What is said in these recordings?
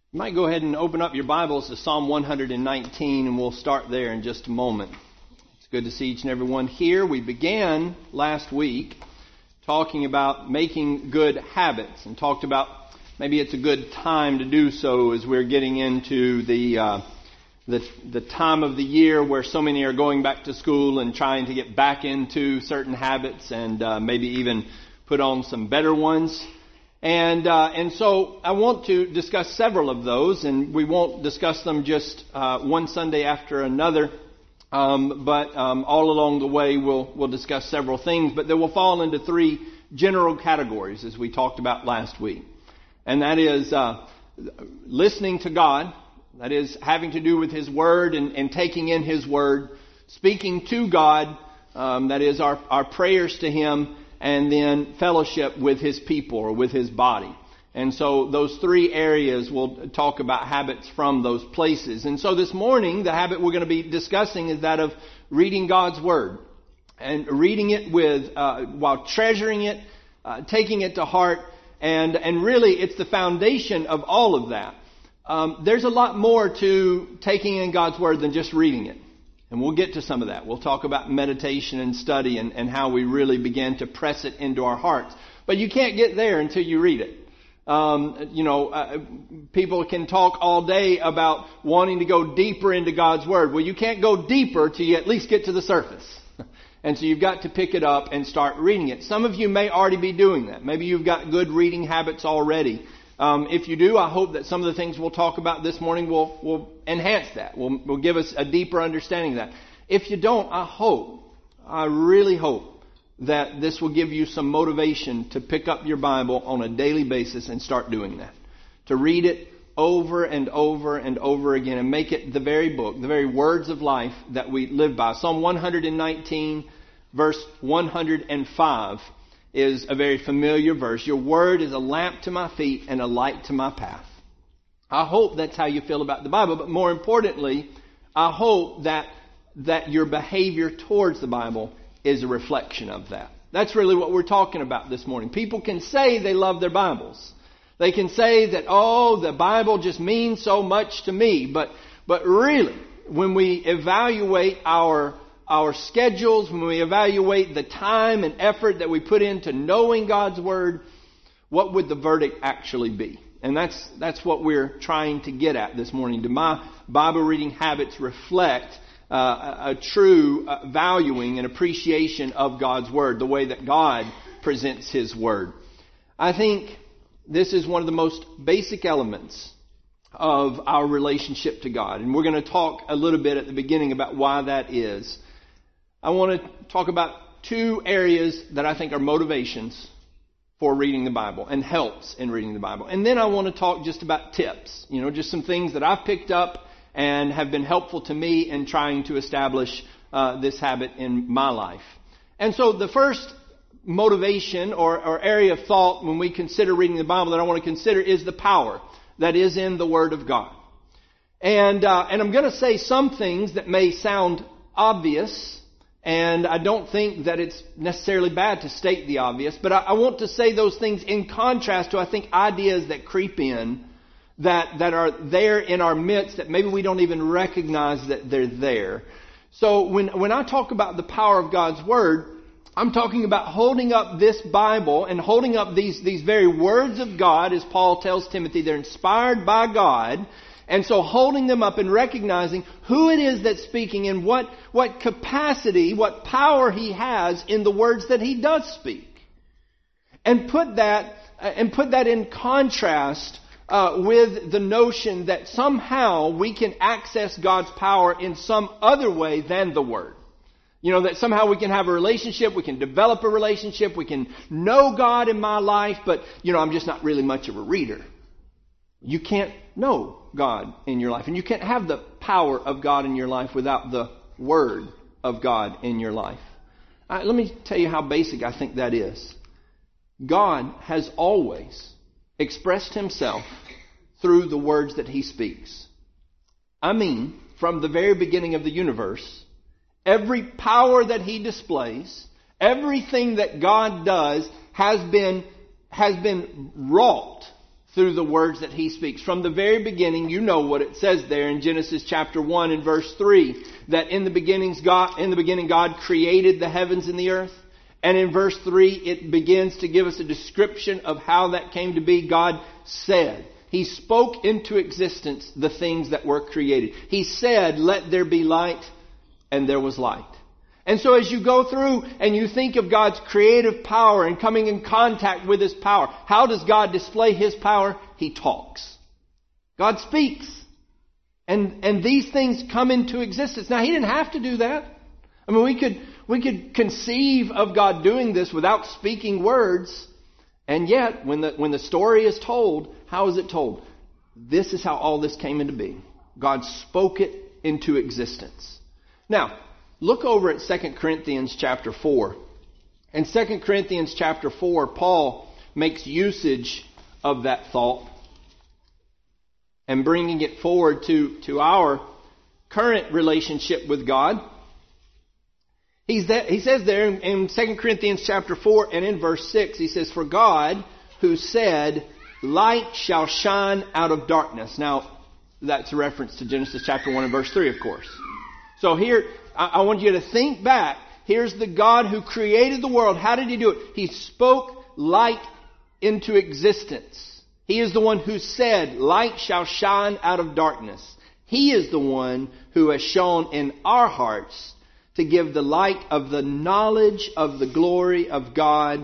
You might go ahead and open up your Bibles to Psalm 119, and we'll start there in just a moment. It's good to see each and every one here. We began last week talking about making good habits and talked about maybe it's a good time to do so as we're getting into the time of the year where so many are going back to school and trying to get back into certain habits and maybe even put on some better ones. And so I want to discuss several of those, and we won't discuss them just one Sunday after another, but all along the way we'll discuss several things, but they will fall into three general categories as we talked about last week. And that is listening to God, that is having to do with His Word and taking in His Word, speaking to God, that is our prayers to Him, and then fellowship with His people or with His body. And so those three areas we'll talk about habits from those places. And so this morning, the habit we're going to be discussing is that of reading God's Word. And reading it while treasuring it, taking it to heart. And really, it's the foundation of all of that. There's a lot more to taking in God's Word than just reading it. And we'll get to some of that. We'll talk about meditation and study and how we really begin to press it into our hearts. But you can't get there until you read it. People can talk all day about wanting to go deeper into God's Word. Well, you can't go deeper till you at least get to the surface. And so you've got to pick it up and start reading it. Some of you may already be doing that. Maybe you've got good reading habits already. If you do, I hope that some of the things we'll talk about this morning will enhance that. Will give us a deeper understanding of that. If you don't, I really hope that this will give you some motivation to pick up your Bible on a daily basis and start doing that. To read it over and over and over again and make it the very book, the very words of life that we live by. Psalm 119, verse 105. Is a very familiar verse. Your word is a lamp to my feet and a light to my path. I hope that's how you feel about the Bible, but more importantly, I hope that your behavior towards the Bible is a reflection of that. That's really what we're talking about this morning. People can say they love their Bibles. They can say that, the Bible just means so much to me, but really, when we evaluate our schedules, when we evaluate the time and effort that we put into knowing God's Word, what would the verdict actually be? And that's what we're trying to get at this morning. Do my Bible reading habits reflect a true valuing and appreciation of God's Word, the way that God presents His Word? I think this is one of the most basic elements of our relationship to God. And we're going to talk a little bit at the beginning about why that is. I want to talk about two areas that I think are motivations for reading the Bible and helps in reading the Bible. And then I want to talk just about tips, just some things that I've picked up and have been helpful to me in trying to establish this habit in my life. And so the first motivation or area of thought when we consider reading the Bible that I want to consider is the power that is in the Word of God. And I'm going to say some things that may sound obvious. And I don't think that it's necessarily bad to state the obvious, but I want to say those things in contrast to, I think, ideas that creep in that are there in our midst that maybe we don't even recognize that they're there. So when I talk about the power of God's Word, I'm talking about holding up this Bible and holding up these very words of God, as Paul tells Timothy, they're inspired by God. And so holding them up and recognizing who it is that's speaking and what capacity, what power He has in the words that He does speak. And put that in contrast with the notion that somehow we can access God's power in some other way than the Word. That somehow we can have a relationship, we can develop a relationship, we can know God in my life, but, I'm just not really much of a reader. You can't know God in your life. And you can't have the power of God in your life without the Word of God in your life. Let me tell you how basic I think that is. God has always expressed Himself through the words that He speaks. From the very beginning of the universe, every power that He displays, everything that God does has been wrought through the words that He speaks. From the very beginning, you know what it says there in Genesis chapter 1 and verse 3, that in the beginning God created the heavens and the earth. And in verse 3, it begins to give us a description of how that came to be. God said. He spoke into existence the things that were created. He said, "Let there be light," and there was light. And so as you go through and you think of God's creative power and coming in contact with His power, how does God display His power? He talks. God speaks. And these things come into existence. Now, He didn't have to do that. I mean, we could conceive of God doing this without speaking words. And yet, when the story is told, how is it told? This is how all this came into being. God spoke it into existence. Now, look over at 2 Corinthians chapter 4. In 2 Corinthians chapter 4, Paul makes usage of that thought and bringing it forward to our current relationship with God. He says there in 2 Corinthians chapter 4 and in verse 6, he says, "For God, who said, 'Light shall shine out of darkness.'" Now, that's a reference to Genesis chapter 1 and verse 3, of course. So here, I want you to think back. Here's the God who created the world. How did He do it? He spoke light into existence. He is the one who said, "Light shall shine out of darkness." He is the one who has shone in our hearts to give the light of the knowledge of the glory of God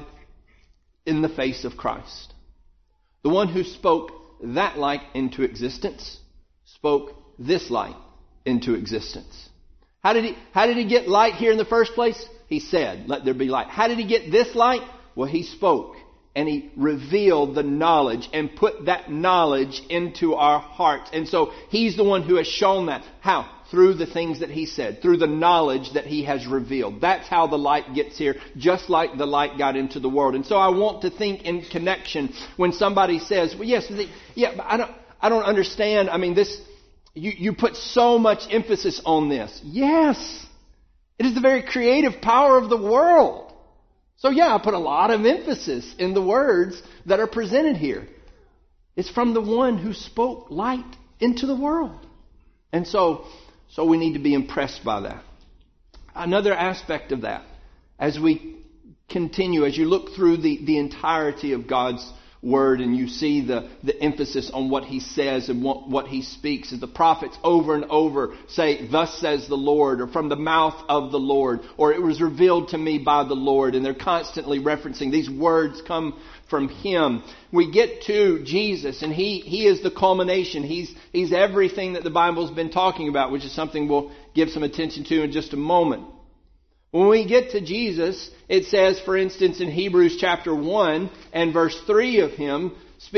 in the face of Christ. The one who spoke that light into existence spoke this light into existence. How did he get light here in the first place? He said, "Let there be light." How did He get this light? Well, He spoke and He revealed the knowledge and put that knowledge into our hearts. And so He's the one who has shown that. How? Through the things that He said, through the knowledge that He has revealed. That's how the light gets here, just like the light got into the world. And so I want to think in connection when somebody says, "Well, yes, but I don't understand. I mean, this, you put so much emphasis on this." Yes, it is the very creative power of the world. So yeah, I put a lot of emphasis in the words that are presented here. It's from the one who spoke light into the world. And so we need to be impressed by that. Another aspect of that, as we continue, as you look through the entirety of God's Word and you see the emphasis on what He says and what He speaks, as the prophets over and over say, "Thus says the Lord," or "From the mouth of the Lord," or "It was revealed to me by the Lord," and they're constantly referencing these words come from Him. We get to Jesus, and He is the culmination. He's everything that the Bible's been talking about, which is something we'll give some attention to in just a moment. When we get to Jesus, it says, for instance, in Hebrews chapter 1 and verse 3 of Him,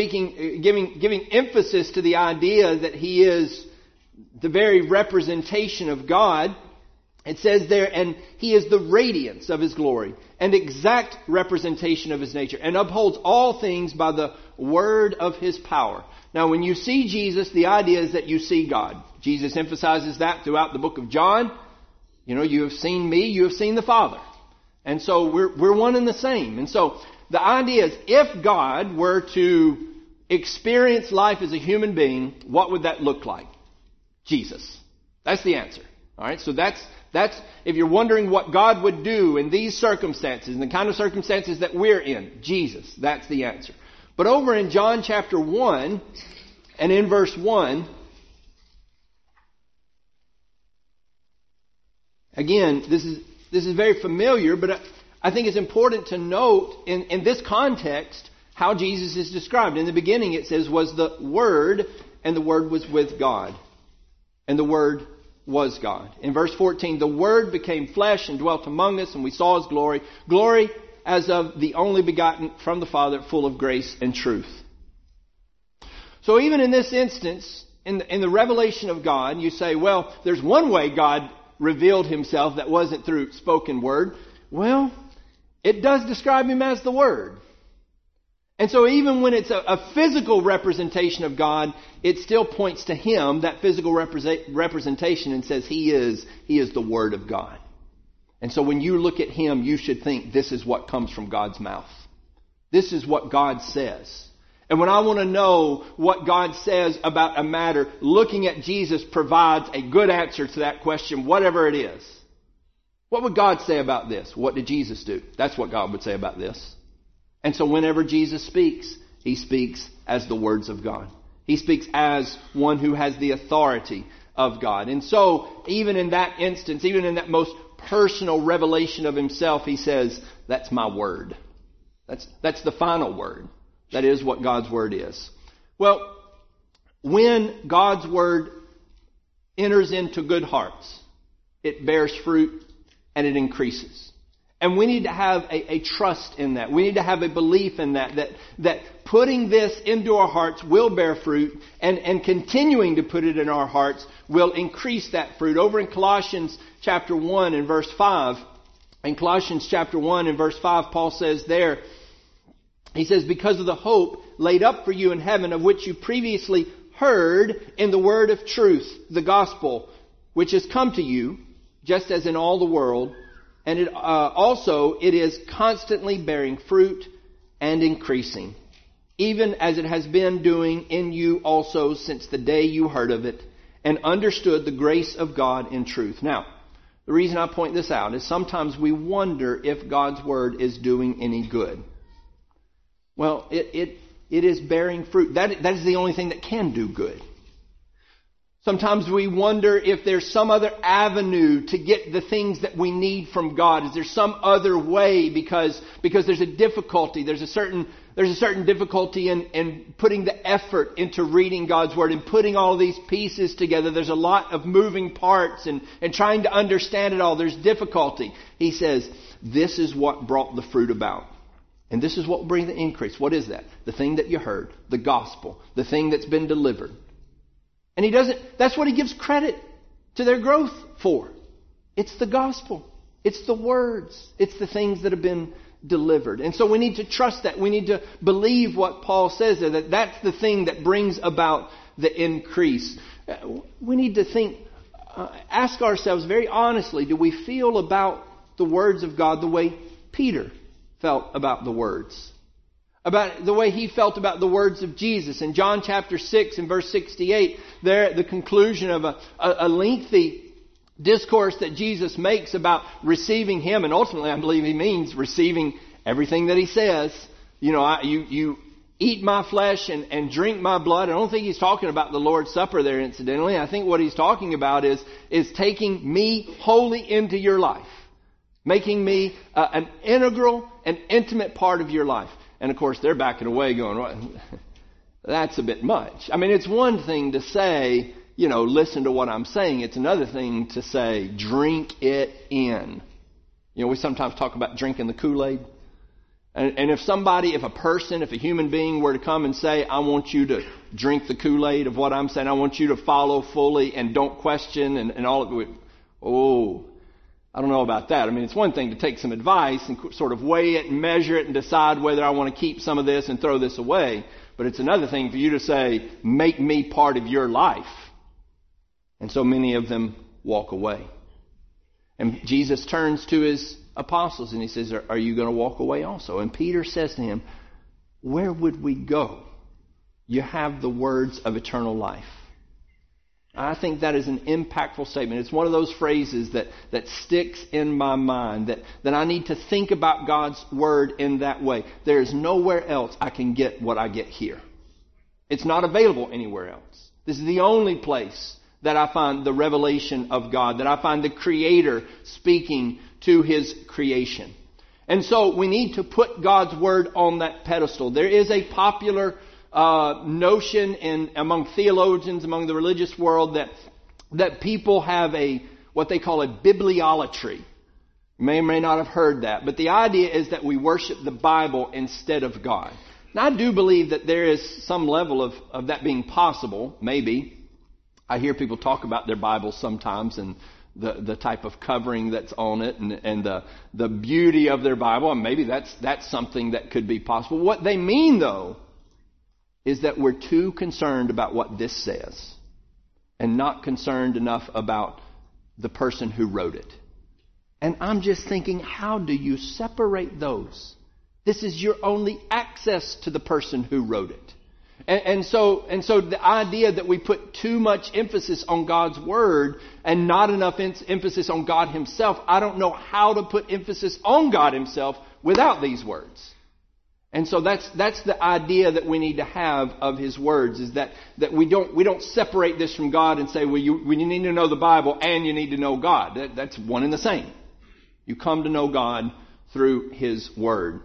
giving emphasis to the idea that He is the very representation of God. It says there, "And He is the radiance of His glory and exact representation of His nature, and upholds all things by the word of His power." Now, when you see Jesus, the idea is that you see God. Jesus emphasizes that throughout the book of John. You know, "You have seen me, you have seen the Father." And so we're one and the same. And so the idea is, if God were to experience life as a human being, what would that look like? Jesus. That's the answer. All right, so that's if you're wondering what God would do in these circumstances, in the kind of circumstances that we're in, Jesus, that's the answer. But over in John chapter 1 and in verse 1, again, this is very familiar, but I think it's important to note in this context how Jesus is described. In the beginning it says, "Was the Word, and the Word was with God, and the Word was God." In verse 14, "The Word became flesh and dwelt among us, and we saw His glory. Glory as of the only begotten from the Father, full of grace and truth." So even in this instance, in the revelation of God, you say, well, there's one way God revealed Himself that wasn't through spoken word. Well, it does describe Him as the Word. And so even when it's a physical representation of God, it still points to Him, that physical representation, and says He is the Word of God. And so when you look at Him, you should think this is what comes from God's mouth. This is what God says. And when I want to know what God says about a matter, looking at Jesus provides a good answer to that question, whatever it is. What would God say about this? What did Jesus do? That's what God would say about this. And so whenever Jesus speaks, He speaks as the words of God. He speaks as one who has the authority of God. And so, even in that instance, even in that most personal revelation of Himself, He says, that's my word. That's the final word. That is what God's word is. Well, when God's word enters into good hearts, it bears fruit and it increases. And we need to have a trust in that. We need to have a belief in that putting this into our hearts will bear fruit, and continuing to put it in our hearts will increase that fruit. Over in Colossians chapter 1 and verse 5, in Colossians chapter 1 and verse 5, Paul says there, he says, because of the hope laid up for you in heaven, of which you previously heard in the word of truth, the gospel, which has come to you, just as in all the world, and it is constantly bearing fruit and increasing, even as it has been doing in you also since the day you heard of it and understood the grace of God in truth. Now, the reason I point this out is sometimes we wonder if God's word is doing any good. Well, it is bearing fruit. That is the only thing that can do good. Sometimes we wonder if there's some other avenue to get the things that we need from God. Is there some other way because there's a difficulty. There's a certain difficulty in putting the effort into reading God's Word and putting all of these pieces together. There's a lot of moving parts and trying to understand it all. There's difficulty. He says, this is what brought the fruit about. And this is what will bring the increase. What is that? The thing that you heard. The gospel. The thing that's been delivered. And that's what He gives credit to their growth for. It's the gospel. It's the words. It's the things that have been delivered. And so we need to trust that. We need to believe what Paul says there, that that's the thing that brings about the increase. We need to ask ourselves very honestly, do we feel about the words of God the way Peter felt about the words? About the way he felt about the words of Jesus. In John chapter 6 and verse 68, there at the conclusion of a lengthy discourse that Jesus makes about receiving Him, and ultimately I believe He means receiving everything that He says. You eat my flesh and drink my blood. I don't think He's talking about the Lord's Supper there, incidentally. I think what He's talking about is taking me wholly into your life. Making me an integral and intimate part of your life. And of course, they're backing away going, well, that's a bit much. I mean, it's one thing to say, listen to what I'm saying. It's another thing to say, drink it in. We sometimes talk about drinking the Kool-Aid. And if a human being were to come and say, I want you to drink the Kool-Aid of what I'm saying, I want you to follow fully and don't question and all of it. I don't know about that. I mean, it's one thing to take some advice and sort of weigh it and measure it and decide whether I want to keep some of this and throw this away. But it's another thing for you to say, make me part of your life. And so many of them walk away. And Jesus turns to His apostles and He says, are you going to walk away also? And Peter says to him, where would we go? You have the words of eternal life. I think that is an impactful statement. It's one of those phrases that sticks in my mind, that I need to think about God's Word in that way. There is nowhere else I can get what I get here. It's not available anywhere else. This is the only place that I find the revelation of God, that I find the Creator speaking to His creation. And so we need to put God's Word on that pedestal. There is a popular notion among theologians, among the religious world, that people have what they call a bibliolatry. You may or may not have heard that, but the idea is that we worship the Bible instead of God. Now, I do believe that there is some level of that being possible. Maybe I hear people talk about their Bibles sometimes and the type of covering that's on it and the beauty of their Bible, and maybe that's something that could be possible. What they mean, though, is that we're too concerned about what this says and not concerned enough about the person who wrote it. And I'm just thinking, how do you separate those? This is your only access to the person who wrote it. And so the idea that we put too much emphasis on God's Word and not enough emphasis on God Himself, I don't know how to put emphasis on God Himself without these words. And so that's the idea that we need to have of His words, is that we don't separate this from God and say, well, you need to know the Bible and you need to know God. That's one and the same. You come to know God through His Word.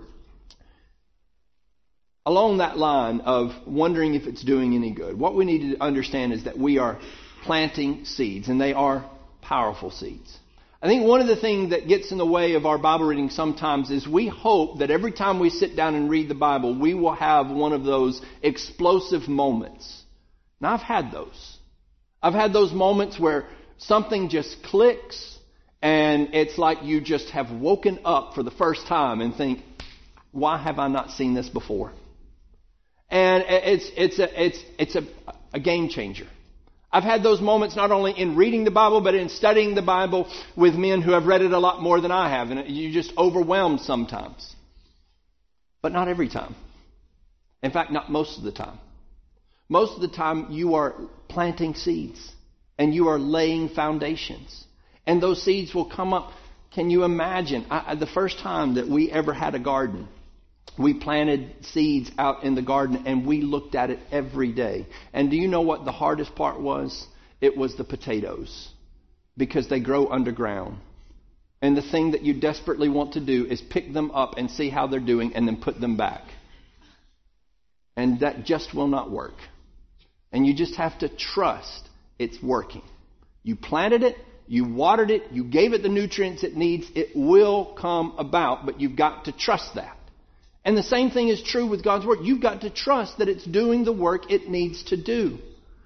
Along that line of wondering if it's doing any good, what we need to understand is that we are planting seeds, and they are powerful seeds. I think one of the things that gets in the way of our Bible reading sometimes is we hope that every time we sit down and read the Bible, we will have one of those explosive moments. Now, I've had those. I've had those moments where something just clicks, and it's like you just have woken up for the first time and think, why have I not seen this before? And it's a game changer. I've had those moments not only in reading the Bible, but in studying the Bible with men who have read it a lot more than I have. And you're just overwhelmed sometimes. But not every time. In fact, not most of the time. Most of the time you are planting seeds and you are laying foundations. And those seeds will come up. Can you imagine? The first time that we ever had a garden, we planted seeds out in the garden and we looked at it every day. And do you know what the hardest part was? It was the potatoes, because they grow underground. And the thing that you desperately want to do is pick them up and see how they're doing and then put them back. And that just will not work. And you just have to trust it's working. You planted it, you watered it, you gave it the nutrients it needs. It will come about, but you've got to trust that. And the same thing is true with God's Word. You've got to trust that it's doing the work it needs to do.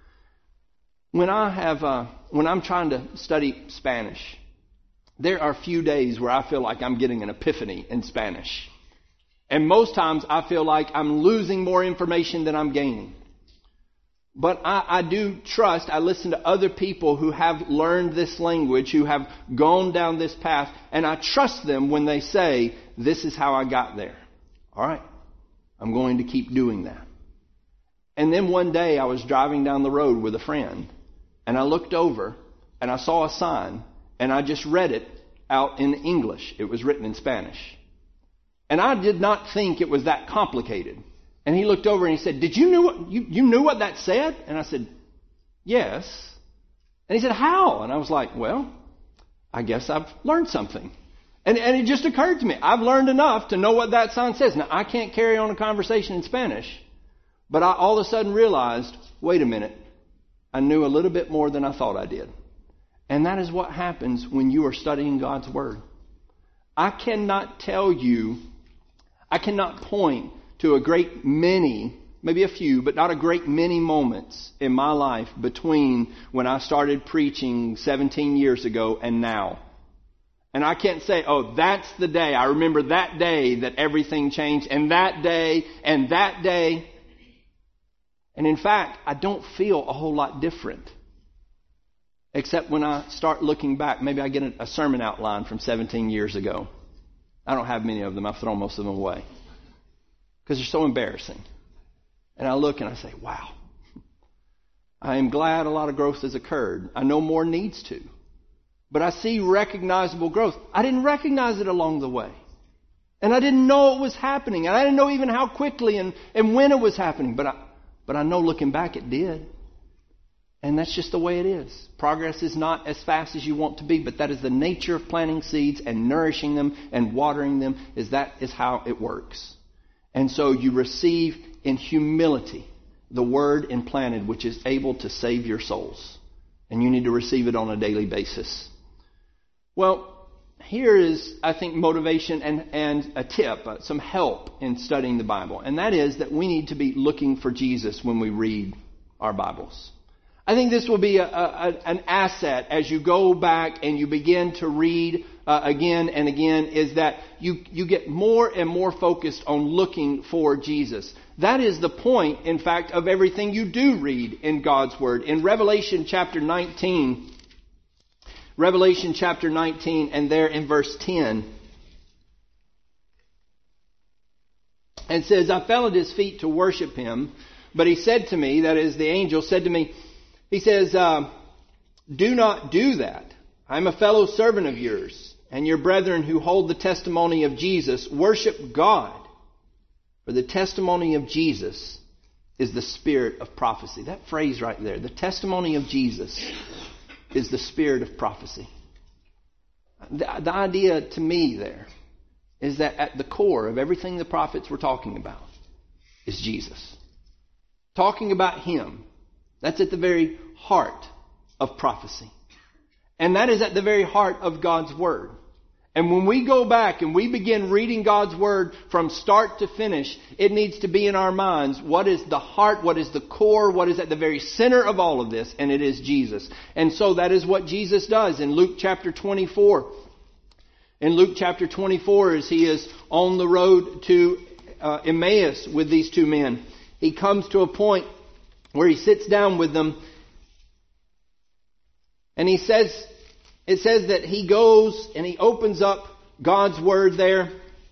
When I'm trying to study Spanish, there are a few days where I feel like I'm getting an epiphany in Spanish. And most times I feel like I'm losing more information than I'm gaining. But I do trust, I listen to other people who have learned this language, who have gone down this path, and I trust them when they say, this is how I got there. All right, I'm going to keep doing that. And then one day I was driving down the road with a friend, and I looked over and I saw a sign, and I just read it out in English. It was written in Spanish. And I did not think it was that complicated. And he looked over and he said, "Did you knew what that said?" And I said, "Yes." And he said, "How?" And I was like, "Well, I guess I've learned something." And it just occurred to me, I've learned enough to know what that sign says. Now, I can't carry on a conversation in Spanish, but I all of a sudden realized, wait a minute, I knew a little bit more than I thought I did. And that is what happens when you are studying God's Word. I cannot point to a great many, maybe a few, but not a great many moments in my life between when I started preaching 17 years ago and now. And I can't say, oh, that's the day. I remember that day that everything changed, and that day, and that day. And in fact, I don't feel a whole lot different. Except when I start looking back, maybe I get a sermon outline from 17 years ago. I don't have many of them. I've thrown most of them away. Because they're so embarrassing. And I look and I say, wow. I am glad a lot of growth has occurred. I know more needs to. But I see recognizable growth. I didn't recognize it along the way. And I didn't know it was happening. And I didn't know even how quickly and when it was happening. But I know looking back it did. And that's just the way it is. Progress is not as fast as you want to be, but that is the nature of planting seeds and nourishing them and watering them. That is how it works. And so you receive in humility the word implanted, which is able to save your souls. And you need to receive it on a daily basis. Well, here is, I think, motivation and a tip, some help in studying the Bible. And that is that we need to be looking for Jesus when we read our Bibles. I think this will be an asset as you go back and you begin to read again and again, is that you get more and more focused on looking for Jesus. That is the point, in fact, of everything you do read in God's Word. In Revelation chapter 19, and there in verse 10, it says, "I fell at His feet to worship Him, But he said to me, that is, the angel said to me, he says, do not do that. I am a fellow servant of yours and your brethren who hold the testimony of Jesus. Worship God. For the testimony of Jesus is the spirit of prophecy. That phrase right there, the testimony of Jesus is the spirit of prophecy. The idea to me there is that at the core of everything the prophets were talking about is Jesus. Talking about Him. That's at the very heart of prophecy. And that is at the very heart of God's Word. And when we go back and we begin reading God's Word from start to finish, it needs to be in our minds what is the heart, what is the core, what is at the very center of all of this, and it is Jesus. And so that is what Jesus does in Luke chapter 24. In Luke chapter 24, as He is on the road to Emmaus with these two men, He comes to a point where He sits down with them, and it says that He goes and He opens up God's Word there.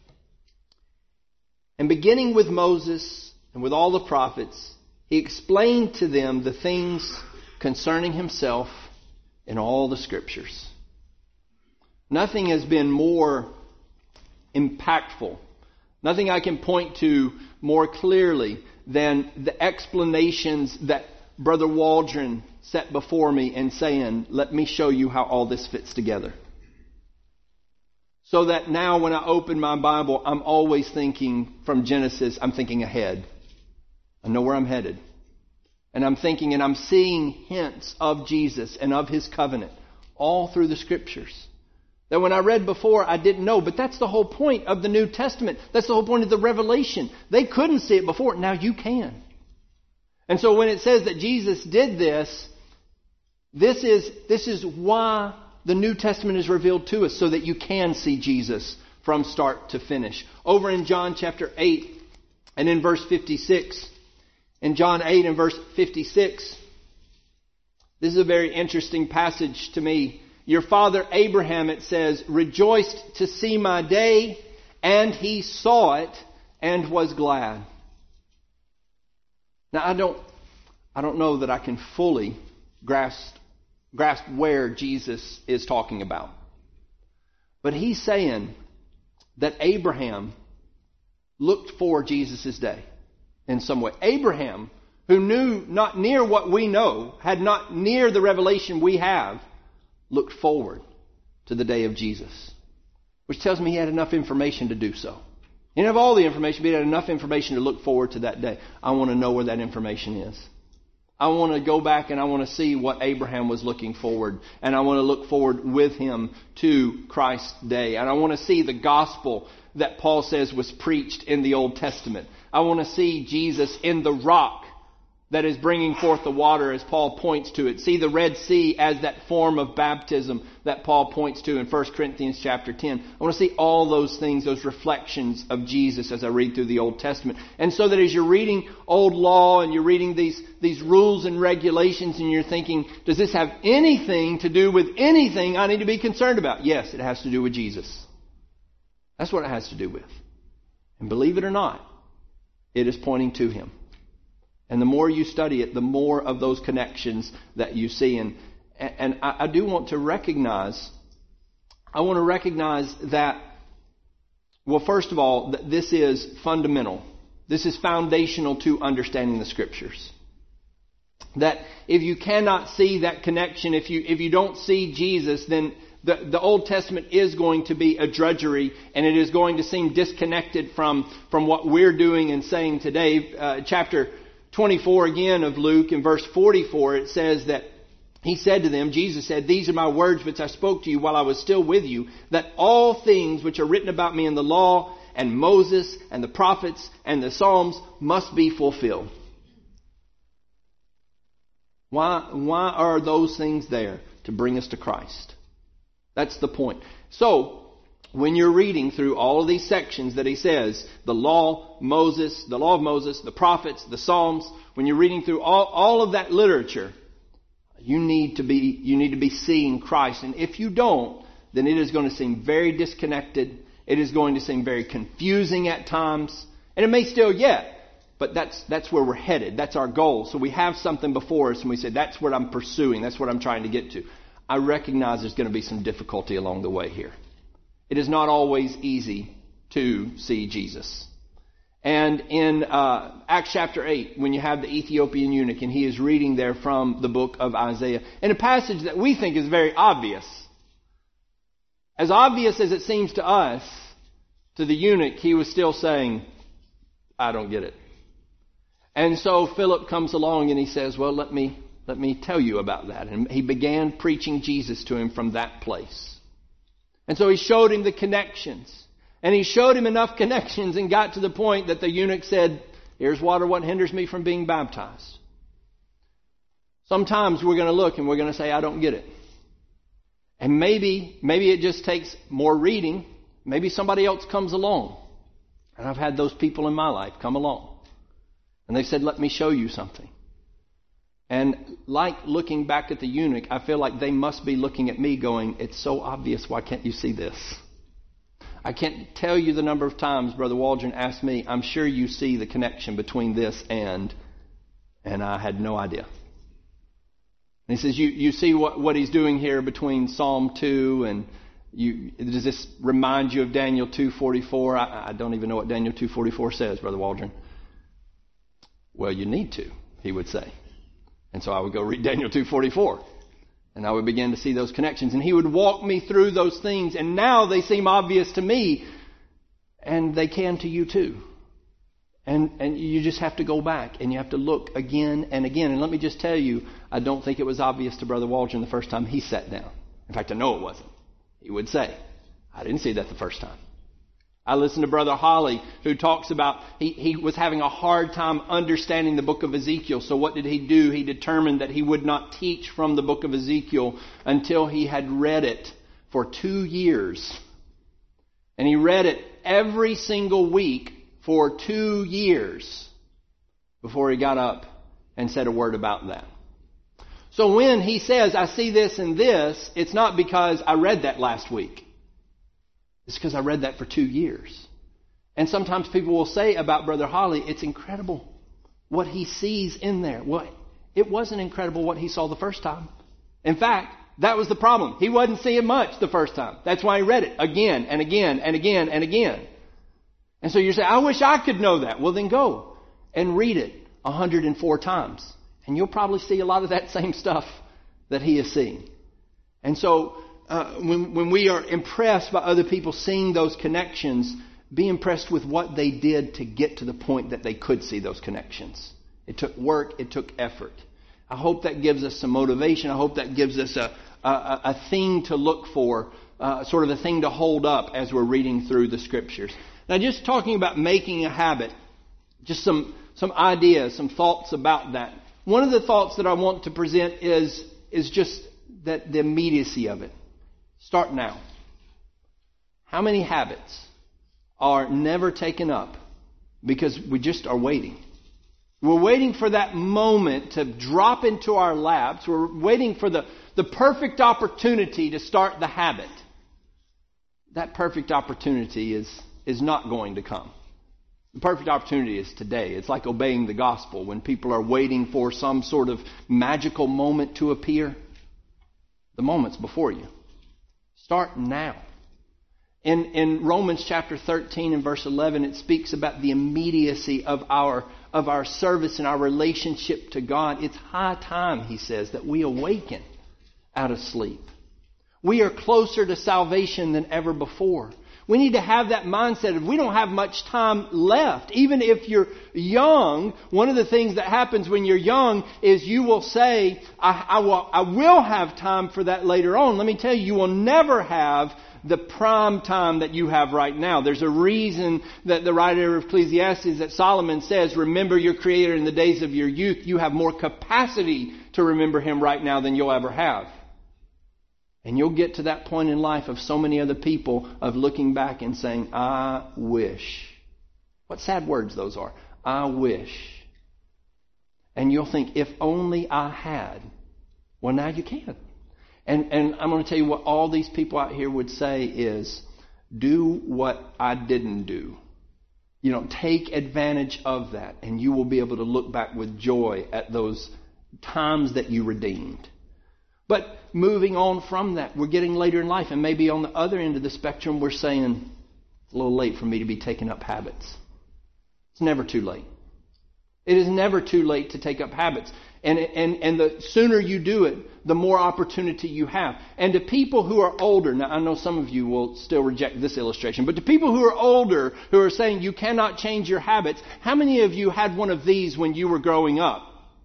And beginning with Moses and with all the prophets, He explained to them the things concerning Himself in all the Scriptures. Nothing has been more impactful. Nothing I can point to more clearly than the explanations that Brother Waldron set before me and saying, let me show you how all this fits together. So that now when I open my Bible, I'm always thinking from Genesis, I'm thinking ahead. I know where I'm headed. And I'm thinking and I'm seeing hints of Jesus and of His covenant all through the Scriptures. That when I read before, I didn't know. But that's the whole point of the New Testament. That's the whole point of the Revelation. They couldn't see it before. Now you can. And so when it says that Jesus did this, this is why the New Testament is revealed to us, so that you can see Jesus from start to finish. Over in John chapter 8 and in verse 56, in John 8 and verse 56, this is a very interesting passage to me. Your father Abraham, it says, rejoiced to see my day, and he saw it and was glad. Now I don't know that I can fully grasp where Jesus is talking about. But he's saying that Abraham looked for Jesus' day in some way. Abraham, who knew not near what we know, had not near the revelation we have, looked forward to the day of Jesus. Which tells me he had enough information to do so. He didn't have all the information, but he had enough information to look forward to that day. I want to know where that information is. I want to go back and I want to see what Abraham was looking forward. And I want to look forward with him to Christ's day. And I want to see the gospel that Paul says was preached in the Old Testament. I want to see Jesus in the rock that is bringing forth the water as Paul points to it. See the Red Sea as that form of baptism that Paul points to in 1 Corinthians chapter 10. I want to see all those things, those reflections of Jesus as I read through the Old Testament. And so that as you're reading Old Law and you're reading these rules and regulations and you're thinking, does this have anything to do with anything I need to be concerned about? Yes, it has to do with Jesus. That's what it has to do with. And believe it or not, it is pointing to Him. And the more you study it, the more of those connections that you see. And I do want to recognize, that, well, first of all, that this is fundamental. This is foundational to understanding the Scriptures. That if you cannot see that connection, if you don't see Jesus, then the Old Testament is going to be a drudgery, and it is going to seem disconnected from what we're doing and saying today. Chapter 24 again of Luke, in verse 44, it says that He said to them, Jesus said, these are my words which I spoke to you while I was still with you, that all things which are written about me in the law and Moses and the prophets and the Psalms must be fulfilled. Why are those things there? To bring us to Christ. That's the point. So, when you're reading through all of these sections that he says, the law of Moses, the prophets, the Psalms, when you're reading through all of that literature, you need to be seeing Christ. And if you don't, then it is going to seem very disconnected. It is going to seem very confusing at times. And it may still yet. but that's where we're headed. That's our goal. So we have something before us and we say, that's what I'm pursuing. That's what I'm trying to get to. I recognize there's going to be some difficulty along the way here. It is not always easy to see Jesus. And in Acts chapter 8, when you have the Ethiopian eunuch and he is reading there from the book of Isaiah, in a passage that we think is very obvious. As obvious as it seems to us, to the eunuch, he was still saying, I don't get it. And so Philip comes along and he says, well, let me tell you about that. And he began preaching Jesus to him from that place. And so he showed him the connections. And he showed him enough connections and got to the point that the eunuch said, here's water, what hinders me from being baptized? Sometimes we're going to look and we're going to say, I don't get it. And maybe it just takes more reading. Maybe somebody else comes along. And I've had those people in my life come along. And they said, let me show you something. And like looking back at the eunuch, I feel like they must be looking at me going, it's so obvious, why can't you see this? I can't tell you the number of times Brother Waldron asked me, I'm sure you see the connection between this and I had no idea. And he says, you see what he's doing here between Psalm 2 and does this remind you of Daniel 2:44? I don't even know what Daniel 2:44 says, Brother Waldron. Well, you need to, he would say. And so I would go read Daniel 2:44. And I would begin to see those connections. And he would walk me through those things. And now they seem obvious to me. And they can to you too. And you just have to go back. And you have to look again and again. And let me just tell you, I don't think it was obvious to Brother Waldron the first time he sat down. In fact, I know it wasn't. He would say, I didn't see that the first time. I listened to Brother Holly, who talks about he was having a hard time understanding the book of Ezekiel. So what did he do? He determined that he would not teach from the book of Ezekiel until he had read it for 2 years. And he read it every single week for 2 years before he got up and said a word about that. So when he says, I see this and this, it's not because I read that last week. It's because I read that for 2 years. And sometimes people will say about Brother Holly, it's incredible what he sees in there. Well, it wasn't incredible what he saw the first time. In fact, that was the problem. He wasn't seeing much the first time. That's why he read it again and again and again and again. And so you say, I wish I could know that. Well, then go and read it 104 times. And you'll probably see a lot of that same stuff that he is seeing. And so when we are impressed by other people seeing those connections, be impressed with what they did to get to the point that they could see those connections. It took work. It took effort. I hope that gives us some motivation. I hope that gives us a thing to look for, sort of a thing to hold up as we're reading through the Scriptures. Now, just talking about making a habit, just some ideas, some thoughts about that. One of the thoughts that I want to present is just that the immediacy of it. Start now. How many habits are never taken up because we just are waiting? We're waiting for that moment to drop into our laps. We're waiting for the perfect opportunity to start the habit. That perfect opportunity is not going to come. The perfect opportunity is today. It's like obeying the gospel. When people are waiting for some sort of magical moment to appear, the moment's before you. Start now. In Romans chapter 13 and verse 11, it speaks about the immediacy of our service and our relationship to God. It's high time, he says, that we awaken out of sleep. We are closer to salvation than ever before. We need to have that mindset of we don't have much time left. Even if you're young, one of the things that happens when you're young is you will say, I will have time for that later on. Let me tell you, you will never have the prime time that you have right now. There's a reason that the writer of Ecclesiastes, that Solomon says, remember your Creator in the days of your youth. You have more capacity to remember Him right now than you'll ever have. And you'll get to that point in life of so many other people of looking back and saying, I wish. What sad words those are. I wish. And you'll think, if only I had. Well, now you can. And I'm going to tell you what all these people out here would say is, do what I didn't do. take advantage of that, and you will be able to look back with joy at those times that you redeemed. But moving on from that, we're getting later in life, and maybe on the other end of the spectrum, we're saying, it's a little late for me to be taking up habits. It's never too late. It is never too late to take up habits. And the sooner you do it, the more opportunity you have. And to people who are older, now I know some of you will still reject this illustration, but to people who are older, who are saying you cannot change your habits, how many of you had one of these when you were growing up?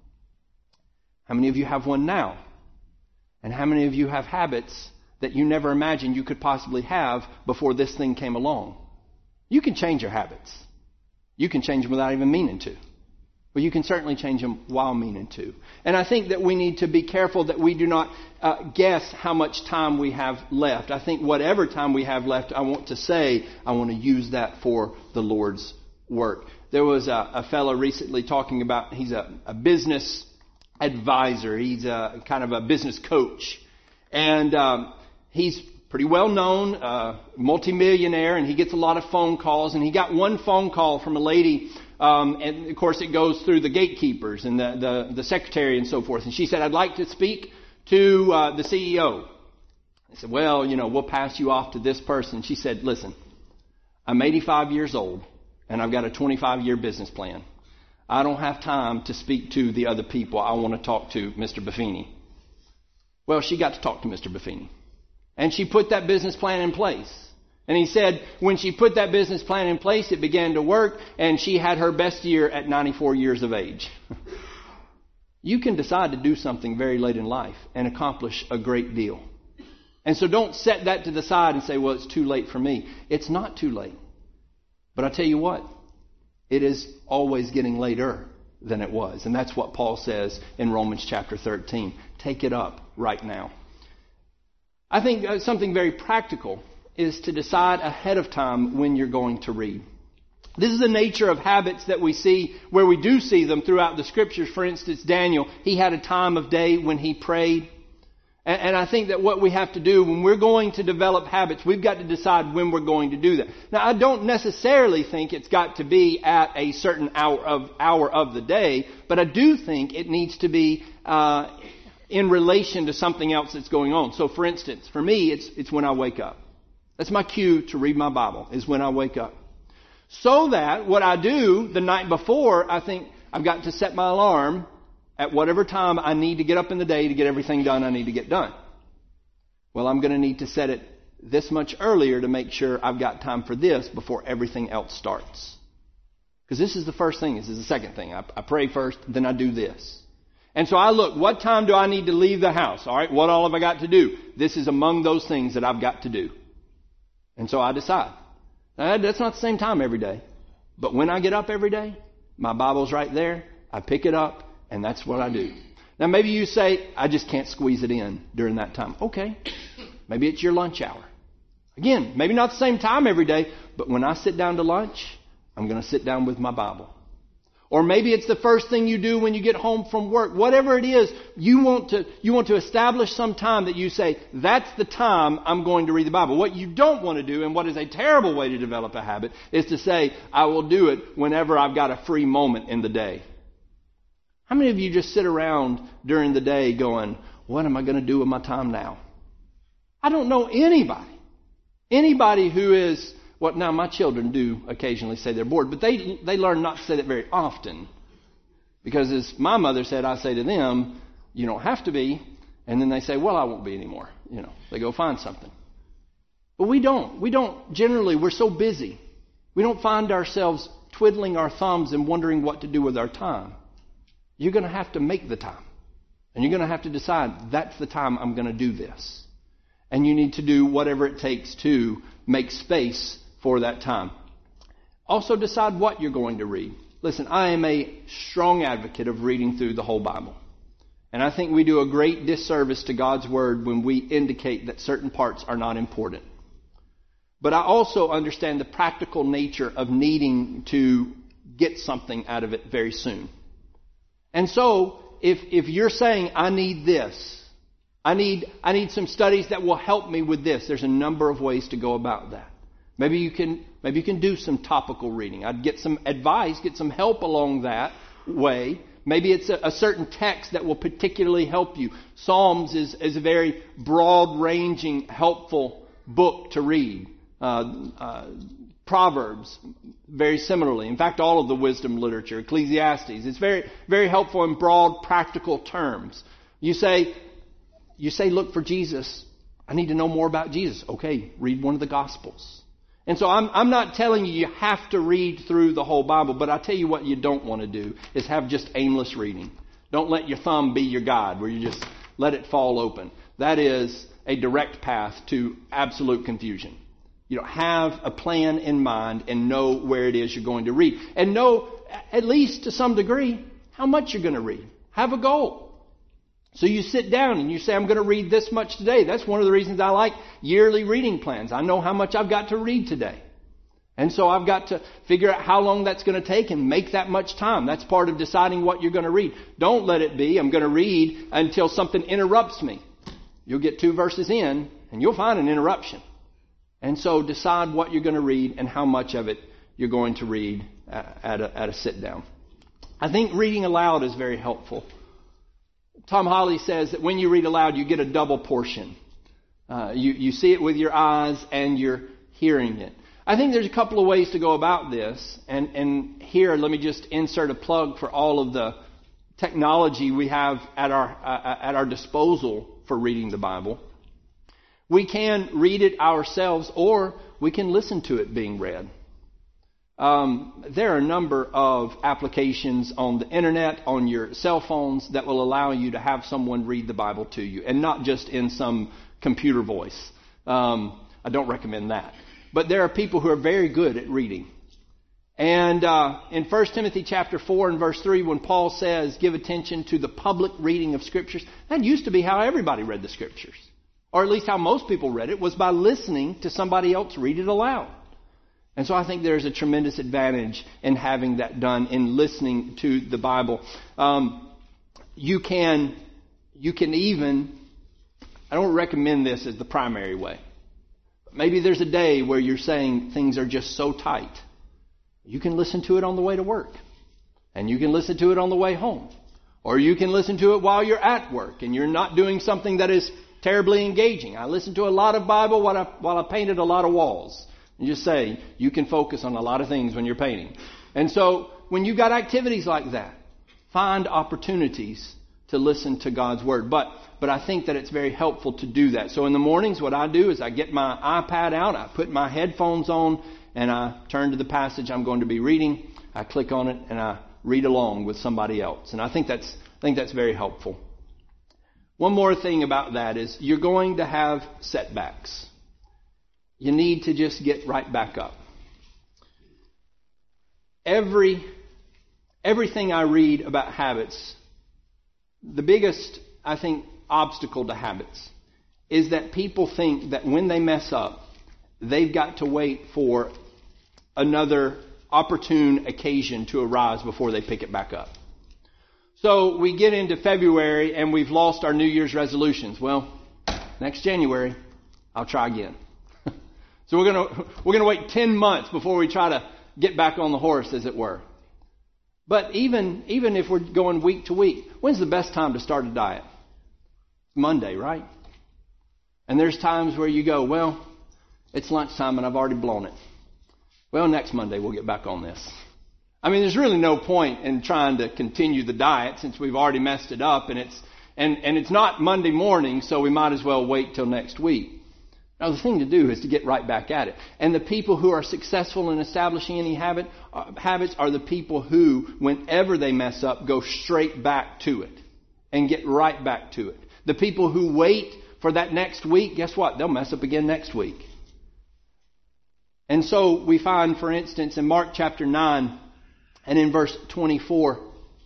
How many of you have one now? And how many of you have habits that you never imagined you could possibly have before this thing came along? You can change your habits. You can change them without even meaning to. But you can certainly change them while meaning to. And I think that we need to be careful that we do not guess how much time we have left. I think whatever time we have left, I want to use that for the Lord's work. There was a fellow recently talking about, he's a business advisor. He's a kind of a business coach. And he's pretty well known, multimillionaire, and he gets a lot of phone calls. And he got one phone call from a lady, and of course it goes through the gatekeepers and the secretary and so forth. And she said, I'd like to speak to the CEO. I said, well, we'll pass you off to this person. She said, listen, I'm 85 years old, and I've got a 25-year business plan. I don't have time to speak to the other people. I want to talk to Mr. Buffini. Well, she got to talk to Mr. Buffini. And she put that business plan in place. And he said when she put that business plan in place, it began to work, and she had her best year at 94 years of age. You can decide to do something very late in life and accomplish a great deal. And so don't set that to the side and say, well, it's too late for me. It's not too late. But I tell you what, it is always getting later than it was. And that's what Paul says in Romans chapter 13. Take it up right now. I think something very practical is to decide ahead of time when you're going to read. This is the nature of habits that we see, where we do see them throughout the Scriptures. For instance, Daniel, he had a time of day when he prayed. And I think that what we have to do when we're going to develop habits, we've got to decide when we're going to do that. Now, I don't necessarily think it's got to be at a certain hour of the day, but I do think it needs to be in relation to something else that's going on. So, for instance, for me, it's when I wake up. That's my cue to read my Bible, is when I wake up. So that what I do the night before, I think I've got to set my alarm at whatever time I need to get up in the day to get everything done I need to get done. Well, I'm going to need to set it this much earlier to make sure I've got time for this before everything else starts. Because this is the first thing. This is the second thing. I pray first, then I do this. And so I look, what time do I need to leave the house? All right, what all have I got to do? This is among those things that I've got to do. And so I decide. Now, that's not the same time every day. But when I get up every day, my Bible's right there. I pick it up, and that's what I do. Now, maybe you say, I just can't squeeze it in during that time. Okay. Maybe it's your lunch hour. Again, maybe not the same time every day, but when I sit down to lunch, I'm going to sit down with my Bible. Or maybe it's the first thing you do when you get home from work. Whatever it is, you want to establish some time that you say, that's the time I'm going to read the Bible. What you don't want to do, and what is a terrible way to develop a habit, is to say, I will do it whenever I've got a free moment in the day. How many of you just sit around during the day going, what am I going to do with my time now? I don't know anybody. Anybody who is... Well, now my children do occasionally say they're bored, but they learn not to say that very often. Because as my mother said, I say to them, you don't have to be. And then they say, well, I won't be anymore. They go find something. But we don't generally, we're so busy. We don't find ourselves twiddling our thumbs and wondering what to do with our time. You're going to have to make the time. And you're going to have to decide, that's the time I'm going to do this. And you need to do whatever it takes to make space for that time. Also decide what you're going to read. Listen, I am a strong advocate of reading through the whole Bible. And I think we do a great disservice to God's Word when we indicate that certain parts are not important. But I also understand the practical nature of needing to get something out of it very soon. And so, if you're saying, I need this, I need some studies that will help me with this, there's a number of ways to go about that. Maybe you can do some topical reading. I'd get some advice, get some help along that way. Maybe it's a certain text that will particularly help you. Psalms is a very broad-ranging, helpful book to read. Proverbs, very similarly. In fact, all of the wisdom literature, Ecclesiastes, it's very, very helpful in broad, practical terms. You say, look for Jesus. I need to know more about Jesus. Okay, read one of the Gospels. And so I'm not telling you have to read through the whole Bible, but I tell you what you don't want to do is have just aimless reading. Don't let your thumb be your guide, where you just let it fall open. That is a direct path to absolute confusion. You know, have a plan in mind and know where it is you're going to read. And know, at least to some degree, how much you're going to read. Have a goal. So you sit down and you say, I'm going to read this much today. That's one of the reasons I like yearly reading plans. I know how much I've got to read today. And so I've got to figure out how long that's going to take and make that much time. That's part of deciding what you're going to read. Don't let it be, I'm going to read until something interrupts me. You'll get 2 verses in and you'll find an interruption. And so decide what you're going to read and how much of it you're going to read at a sit down. I think reading aloud is very helpful. Tom Holly says that when you read aloud, you get a double portion. You see it with your eyes and you're hearing it. I think there's a couple of ways to go about this. And here, let me just insert a plug for all of the technology we have at our disposal for reading the Bible. We can read it ourselves, or we can listen to it being read. There are a number of applications on the internet, on your cell phones, that will allow you to have someone read the Bible to you, and not just in some computer voice. I don't recommend that. But there are people who are very good at reading. And in 1 Timothy chapter 4 and verse 3, when Paul says, give attention to the public reading of Scriptures, that used to be how everybody read the Scriptures. Or at least how most people read it, was by listening to somebody else read it aloud. And so I think there's a tremendous advantage in having that done, in listening to the Bible. You can even, I don't recommend this as the primary way. But maybe there's a day where you're saying things are just so tight. You can listen to it on the way to work. And you can listen to it on the way home. Or you can listen to it while you're at work and you're not doing something that is terribly engaging. I listened to a lot of Bible while I painted a lot of walls. And just say, you can focus on a lot of things when you're painting. And so, when you've got activities like that, find opportunities to listen to God's Word. But I think that it's very helpful to do that. So in the mornings, what I do is I get my iPad out, I put my headphones on, and I turn to the passage I'm going to be reading. I click on it, and I read along with somebody else. And I think that's very helpful. One more thing about that is you're going to have setbacks. You need to just get right back up. Everything I read about habits, the biggest, I think, obstacle to habits is that people think that when they mess up, they've got to wait for another opportune occasion to arise before they pick it back up. So we get into February and we've lost our New Year's resolutions. Well, next January, I'll try again. So we're gonna wait 10 months before we try to get back on the horse, as it were. But even if we're going week to week, when's the best time to start a diet? Monday, right? And there's times where you go, well, it's lunchtime and I've already blown it. Well, next Monday we'll get back on this. I mean, there's really no point in trying to continue the diet since we've already messed it up, and it's not Monday morning, so we might as well wait till next week. Now, the thing to do is to get right back at it. And the people who are successful in establishing any habits are the people who, whenever they mess up, go straight back to it and get right back to it. The people who wait for that next week, guess what? They'll mess up again next week. And so we find, for instance, in Mark chapter 9 and in verse 24,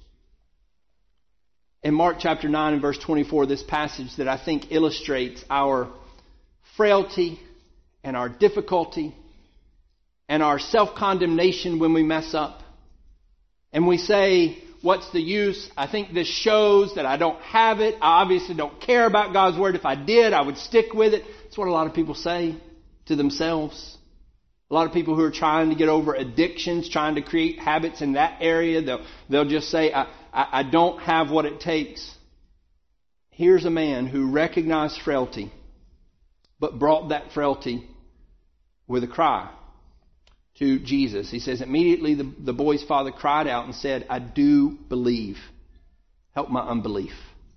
in Mark chapter 9 and verse 24, this passage that I think illustrates our frailty and our difficulty and our self-condemnation when we mess up. And we say, what's the use? I think this shows that I don't have it. I obviously don't care about God's Word. If I did, I would stick with it. That's what a lot of people say to themselves. A A lot of people who are trying to get over addictions, trying to create habits in that area, they'll just say, I don't have what it takes. Here's a man who recognized frailty, but brought that frailty with a cry to Jesus. He says, immediately the boy's father cried out and said, I do believe. Help my unbelief.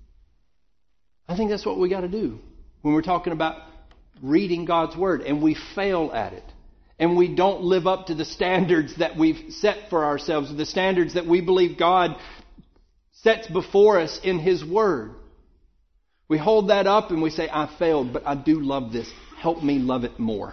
I think that's what we got to do when we're talking about reading God's Word, and we fail at it. And we don't live up to the standards that we've set for ourselves, the standards that we believe God sets before us in His Word. We hold that up and we say, I failed, but I do love this. Help me love it more.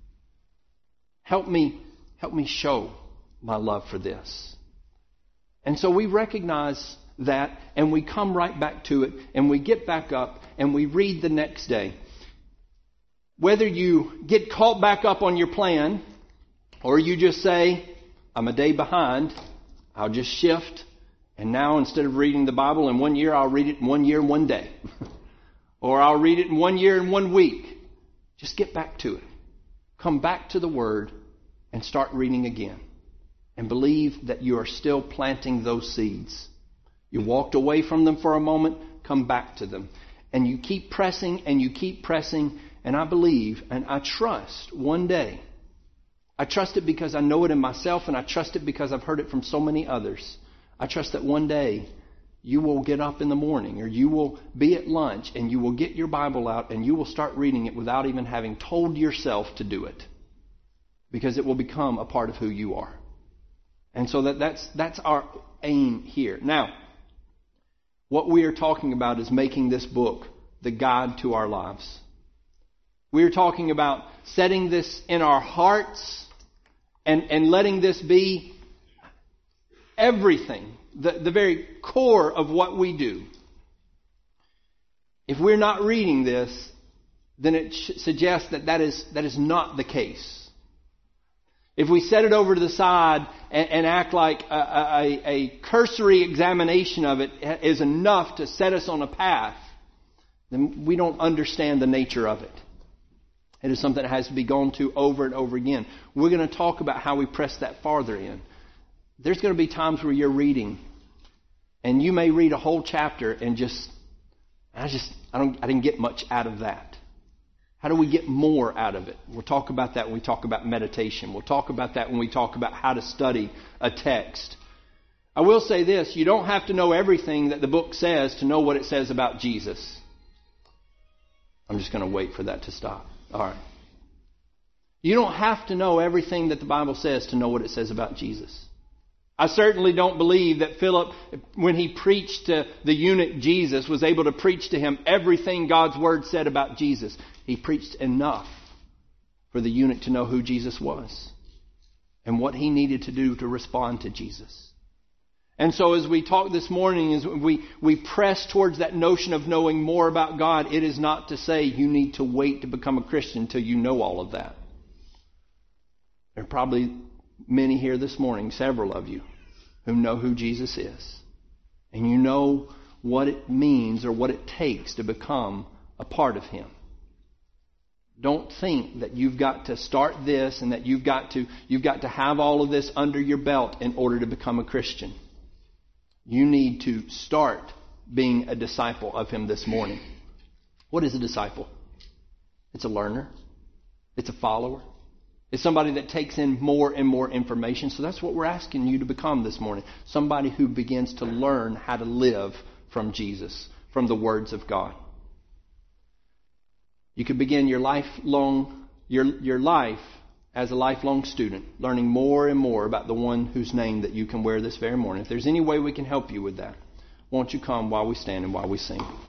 Help me show my love for this. And so we recognize that, and we come right back to it, and we get back up, and we read the next day. Whether you get caught back up on your plan, or you just say, I'm a day behind, I'll just shift, and now instead of reading the Bible in 1 year, I'll read it in 1 year and 1 day. Or I'll read it in 1 year and 1 week. Just get back to it. Come back to the Word and start reading again. And believe that you are still planting those seeds. You walked away from them for a moment, come back to them. And you keep pressing and you keep pressing. And I believe and I trust one day. I trust it because I know it in myself, and I trust it because I've heard it from so many others. I trust that one day you will get up in the morning, or you will be at lunch, and you will get your Bible out and you will start reading it without even having told yourself to do it. Because it will become a part of who you are. And so that's our aim here. Now, what we are talking about is making this book the guide to our lives. We are talking about setting this in our hearts and letting this be everything, the very core of what we do. If we're not reading this, then it suggests that is not the case. If we set it over to the side and act like a cursory examination of it is enough to set us on a path, then we don't understand the nature of it. It is something that has to be gone to over and over again. We're going to talk about how we press that farther in. There's going to be times where you're reading, and you may read a whole chapter and I didn't get much out of that. How do we get more out of it? We'll talk about that when we talk about meditation. We'll talk about that when we talk about how to study a text. I will say this, you don't have to know everything that the book says to know what it says about Jesus. I'm just going to wait for that to stop. All right. You don't have to know everything that the Bible says to know what it says about Jesus. I certainly don't believe that Philip, when he preached to the eunuch Jesus, was able to preach to him everything God's Word said about Jesus. He preached enough for the eunuch to know who Jesus was and what he needed to do to respond to Jesus. And so as we talk this morning, as we press towards that notion of knowing more about God, it is not to say you need to wait to become a Christian until you know all of that. There are probably many here this morning, several of you, who know who Jesus is. And you know what it means or what it takes to become a part of Him. Don't think that you've got to start this and that you've got to have all of this under your belt in order to become a Christian. You need to start being a disciple of Him this morning. What is a disciple? It's a learner. It's a follower. It's somebody that takes in more and more information. So that's what we're asking you to become this morning. Somebody who begins to learn how to live from Jesus, from the words of God. You could begin your life as a lifelong student, learning more and more about the one whose name that you can wear this very morning. If there's any way we can help you with that, won't you come while we stand and while we sing?